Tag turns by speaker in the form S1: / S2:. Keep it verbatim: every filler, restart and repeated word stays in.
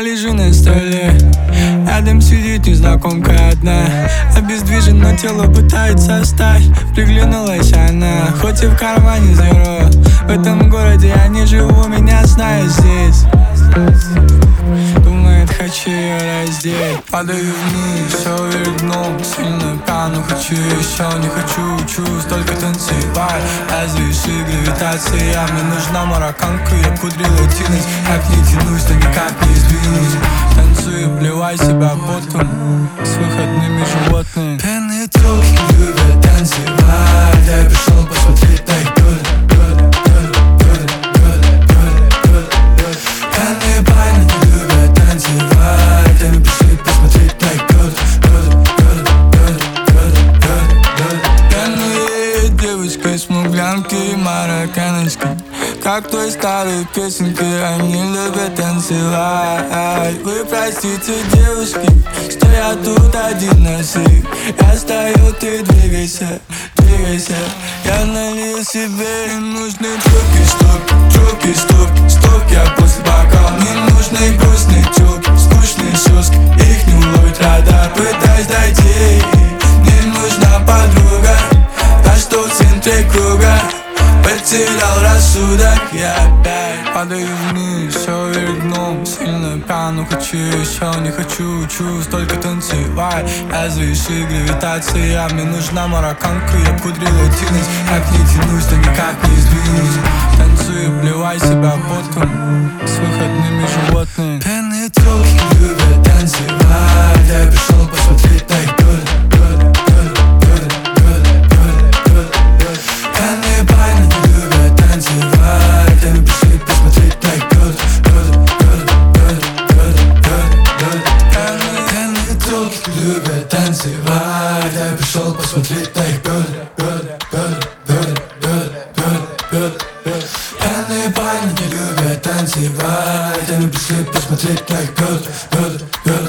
S1: лежу на столе, рядом сидит незнакомка одна. Обездвижено тело пытается встать, приглянулась она, хоть и в кармане зеро. В этом городе я не живу, меня знают здесь. Думает, хочу ее раздеть. Падаю вниз, все вверх дном, сильно пьяну, хочу еще, не хочу, учусь только танцевать. Разве гравитация, мне нужна марокканка, я пудрил латинос. Как не тянусь, но никак не сдвинусь. Танцую, плевай себя потом с выходными животными. Пьяные тёлки любят танцевать, я пришел посмотреть на их good, good, good, good, good, good, good, good. Пьяные парни любят танцевать, они пришли посмотреть на их good, good, good, good, good, good, good. Пьяные девочки, смуглянки, марокканочки, как в той старой песенке, они любят танцевать. Вы простите, девушки, что я тут один на всех. Я стою, ты двигайся, двигайся. Я налил себе ненужный чок и стоп, чок и стоп, стоп. Я после бокала ненужный грустный чок, скучный соск, их не уловит радар. Пытаюсь дойти, мне нужна подруга, та что в центре круга. Потерял рассудок, я опять падаю вниз, все вверх дном, сильно пьяну, хочу еще, не хочу, учусь только танцевать. Разве гравитация, мне нужна марокканка, я пудрил латинос. Как не тянусь, то никак не сдвинусь. Танцую, плевай себя потом с выходными животными. Пьяные тёлки любят танцевать, я пришел посмотреть на их good, good, good, good, good, good, good, good. Пьяные парни любят танцевать, они пришли посмотреть на их good, good, good, good, good, good, good. Пьяные тёлки любят танцевать, я пришел посмотреть на их good, good, good, good, good, good, good, good. Пьяные парни любят танцевать, они пришли посмотреть на их good, good, good.